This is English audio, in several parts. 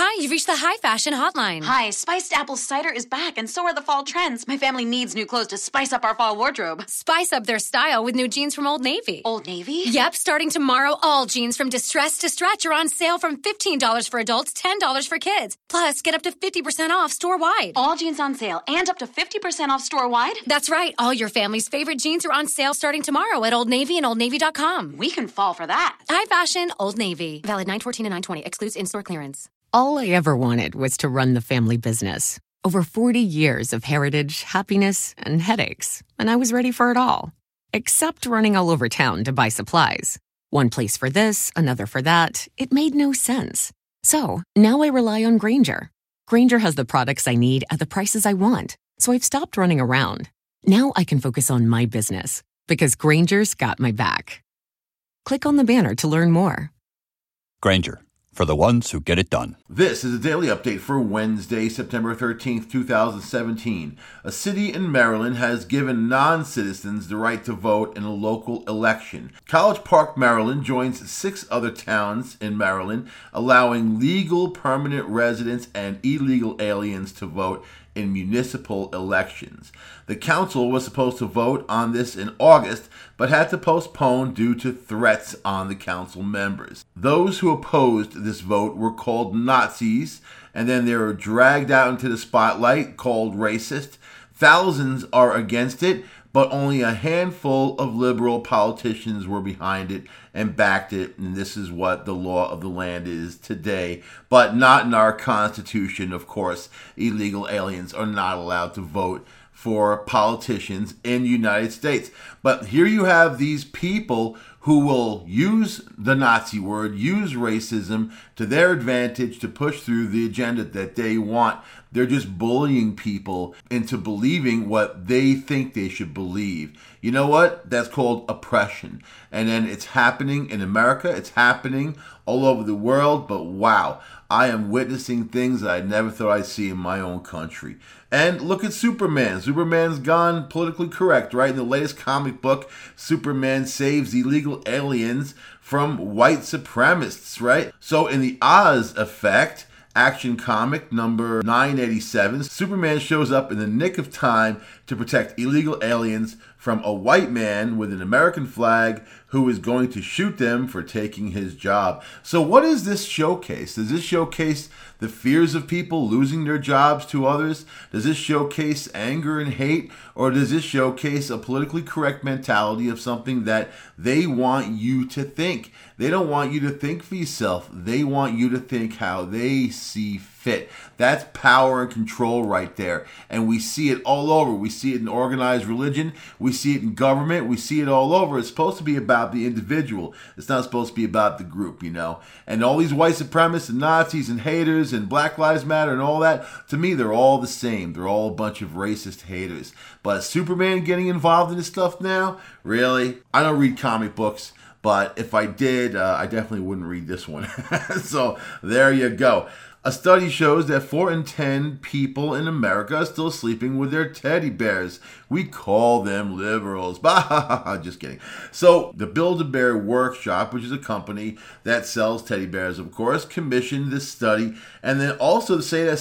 Hi, you've reached the High Fashion Hotline. Hi, spiced apple cider is back, and so are the fall trends. My family needs new clothes to spice up our fall wardrobe. Spice up their style with new jeans from Old Navy. Old Navy? Yep, starting tomorrow, all jeans from Distress to Stretch are on sale from $15 for adults, $10 for kids. Plus, get up to 50% off store-wide. All jeans on sale and up to 50% off store-wide? That's right. All your family's favorite jeans are on sale starting tomorrow at Old Navy and OldNavy.com. We can fall for that. High Fashion, Old Navy. Valid 9/14 and 9/20. Excludes in-store clearance. All I ever wanted was to run the family business. Over 40 years of heritage, happiness, and headaches, and I was ready for it all. Except running all over town to buy supplies. One place for this, another for that. It made no sense. So, now I rely on Grainger. Grainger has the products I need at the prices I want, so I've stopped running around. Now I can focus on my business, because Grainger's got my back. Click on the banner to learn more. Grainger, for the ones who get it done. This is a daily update for Wednesday, September 13th, 2017. A city in Maryland has given non-citizens the right to vote in a local election. College Park, Maryland joins 6 other towns in Maryland, allowing legal permanent residents and illegal aliens to vote in municipal elections. The council was supposed to vote on this in August, but had to postpone due to threats on the council members. Those who opposed this vote were called Nazis, and then they were dragged out into the spotlight, called racist. Thousands are against it, but only a handful of liberal politicians were behind it and backed it, and this is what the law of the land is today. But not in our Constitution, of course. Illegal aliens are not allowed to vote for politicians in the United States. But here you have these people who will use the Nazi word, use racism to their advantage to push through the agenda that they want. They're just bullying people into believing what they think they should believe. You know what? That's called oppression. And then it's happening in America. It's happening all over the world. But wow, I am witnessing things that I never thought I'd see in my own country. And look at Superman. Superman's gone politically correct, right? In the latest comic book, Superman saves illegal aliens from white supremacists, right? So in the Oz Effect, Action Comic number 987, Superman shows up in the nick of time to protect illegal aliens from a white man with an American flag who is going to shoot them for taking his job. So what does this showcase? Does this showcase the fears of people losing their jobs to others? Does this showcase anger and hate? Or does this showcase a politically correct mentality of something that they want you to think? They don't want you to think for yourself. They want you to think how they see fit. That's power and control right there. And we see it all over. We see it in organized religion. We see it in government. We see it all over. It's supposed to be about the individual. It's not supposed to be about the group, you know. And all these white supremacists and Nazis and haters and Black Lives Matter and all that, to me, they're all the same. They're all a bunch of racist haters. But Superman getting involved in this stuff now? Really? I don't read comic books. But if I did, I definitely wouldn't read this one. So there you go. A study shows that 4 in 10 people in America are still sleeping with their teddy bears. We call them liberals. Just kidding. So the Build-A-Bear Workshop, which is a company that sells teddy bears, of course, commissioned this study. And then also to say that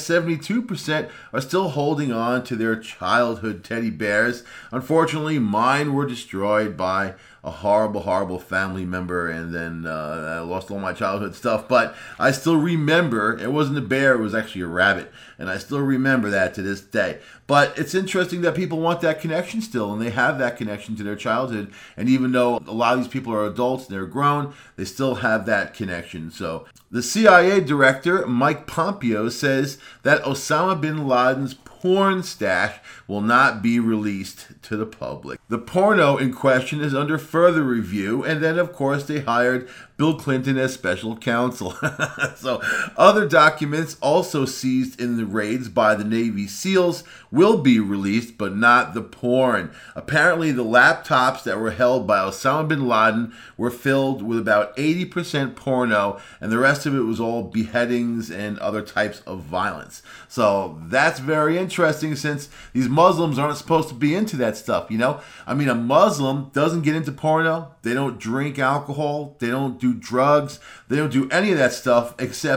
72% are still holding on to their childhood teddy bears. Unfortunately, mine were destroyed by a horrible, horrible family member, and then I lost all my childhood stuff. But I still remember, it wasn't a bear, it was actually a rabbit, and I still remember that to this day. But it's interesting that people want that connection still, and they have that connection to their childhood. And even though a lot of these people are adults and they're grown, they still have that connection. So the CIA director, Mike Pompeo, says that Osama bin Laden's porn stash will not be released to the public. The porno in question is under further review, and then of course they hired Bill Clinton as special counsel. So other documents also seized in the raids by the Navy SEALs will be released, but not the porn. Apparently the laptops that were held by Osama bin Laden were filled with about 80% porno, and the rest of it was all beheadings and other types of violence. So that's very interesting, since these Muslims aren't supposed to be into that stuff, you know? I mean, a Muslim doesn't get into porno. They don't drink alcohol. They don't do drugs. They don't do any of that stuff, except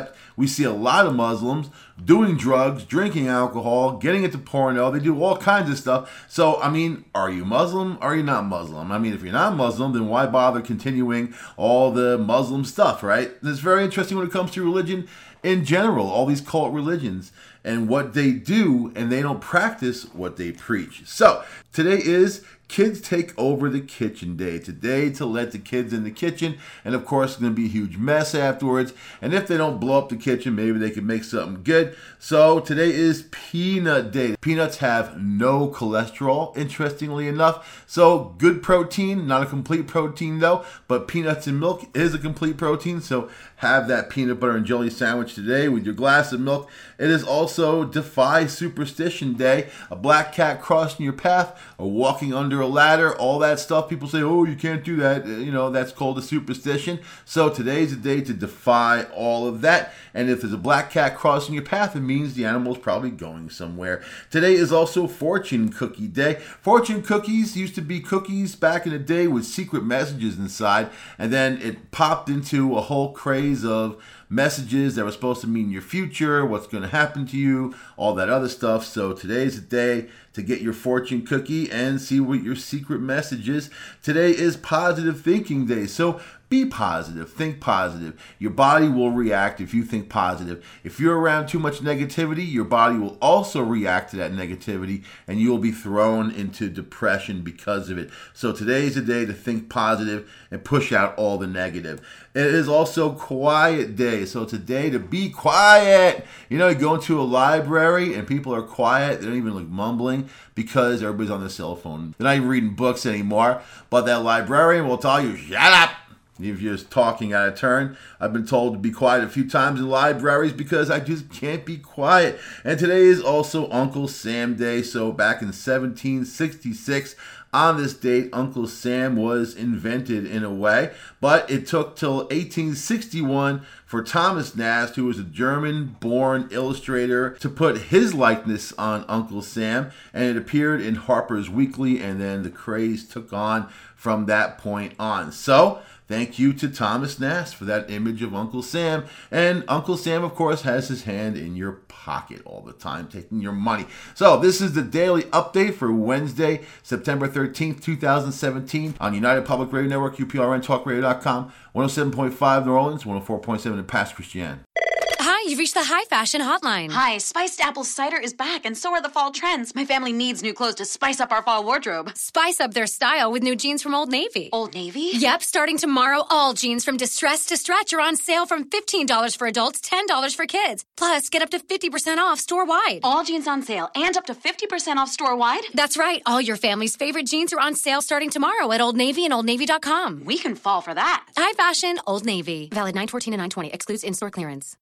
We see a lot of Muslims doing drugs, drinking alcohol, getting into porno. They do all kinds of stuff. So, I mean, are you Muslim? Or are you not Muslim? I mean, if you're not Muslim, then why bother continuing all the Muslim stuff, right? It's very interesting when it comes to religion in general, all these cult religions and what they do, and they don't practice what they preach. So, today is Kids Take Over the Kitchen Day. Today to let the kids in the kitchen, and of course it's going to be a huge mess afterwards. And if they don't blow up the kitchen, maybe they can make something good. So today is Peanut Day. Peanuts have no cholesterol, interestingly enough. So good protein, not a complete protein though, but peanuts and milk is a complete protein. So have that peanut butter and jelly sandwich today with your glass of milk. It is also Defy Superstition Day. A black cat crossing your path or walking under a ladder, all that stuff. People say, oh, you can't do that. That's called a superstition. So today's the day to defy all of that. And if there's a black cat crossing your path, it means the animal's probably going somewhere. Today is also Fortune Cookie Day. Fortune cookies used to be cookies back in the day with secret messages inside, and then it popped into a whole craze of messages that were supposed to mean your future, what's going to happen to you, all that other stuff. So today's the day to get your fortune cookie and see what your secret message is. Today is Positive Thinking Day. So be positive, think positive. Your body will react if you think positive. If you're around too much negativity, your body will also react to that negativity and you will be thrown into depression because of it. So today is the day to think positive and push out all the negative. It is also Quiet Day. So today to be quiet. You go into a library and people are quiet. They don't even look mumbling because everybody's on their cell phone. They're not even reading books anymore. But that librarian will tell you, shut up. If you're just talking out of turn. I've been told to be quiet a few times in libraries because I just can't be quiet. And today is also Uncle Sam Day. So back in 1766, on this date, Uncle Sam was invented in a way, but it took till 1861 for Thomas Nast, who was a German-born illustrator, to put his likeness on Uncle Sam, and it appeared in Harper's Weekly, and then the craze took on from that point on. So, thank you to Thomas Nast for that image of Uncle Sam. And Uncle Sam, of course, has his hand in your pocket all the time, taking your money. So this is the daily update for Wednesday, September 13th, 2017 on United Public Radio Network, UPRNTalkRadio.com, 107.5 New Orleans, 104.7 in Pass Christian. Hi, you've reached the High Fashion Hotline. Hi, Spiced Apple Cider is back, and so are the fall trends. My family needs new clothes to spice up our fall wardrobe. Spice up their style with new jeans from Old Navy. Old Navy? Yep, starting tomorrow, all jeans from Distress to Stretch are on sale from $15 for adults, $10 for kids. Plus, get up to 50% off store-wide. All jeans on sale and up to 50% off store-wide? That's right. All your family's favorite jeans are on sale starting tomorrow at Old Navy and OldNavy.com. We can fall for that. High Fashion, Old Navy. Valid 9/14 and 9/20. Excludes in-store clearance.